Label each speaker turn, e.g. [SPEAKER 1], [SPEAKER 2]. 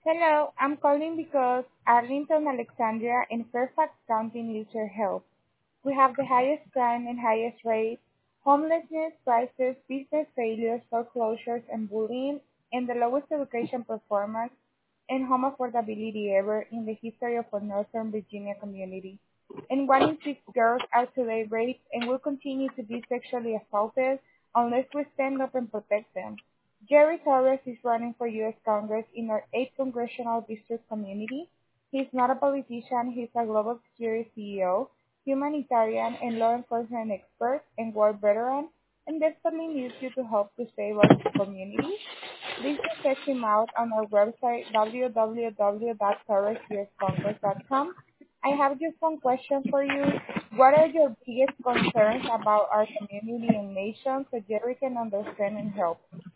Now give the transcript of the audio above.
[SPEAKER 1] Hello, I'm calling because Arlington, Alexandria, and Fairfax County needs your help. We have the highest crime and highest rates, homelessness, prices, business failures, foreclosures, and bullying, and the lowest education performance and home affordability ever in the history of our Northern Virginia community. And 1 in 6 girls are today raped and will continue to be sexually assaulted unless we stand up and protect them. Jerry Torres is running for U.S. Congress in our 8th Congressional District community. He's not a politician, he's a global security CEO, humanitarian and law enforcement expert, and war veteran, and desperately needs you to help to save our community. Please do check him out on our website www.torresuscongress.com. I have just one question for you. What are your biggest concerns about our community and nation so Jerry can understand and help?